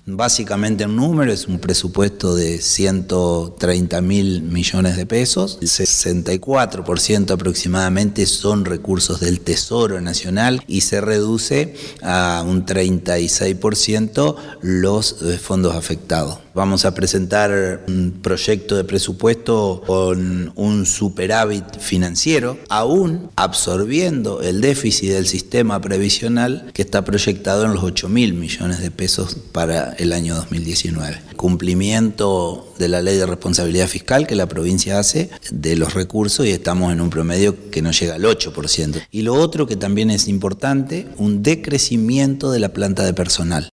Básicamente en número es un presupuesto de 130.000 millones de pesos, el 64% aproximadamente son recursos del Tesoro Nacional y se reduce a un 36% los fondos afectados. Vamos a presentar un proyecto de presupuesto con un superávit financiero, aún absorbiendo el déficit del sistema previsional que está proyectado en los 8.000 millones de pesos para el año 2019. Cumplimiento de la ley de responsabilidad fiscal que la provincia hace de los recursos y estamos en un promedio que no llega al 8%. Y lo otro que también es importante, un decrecimiento de la planta de personal.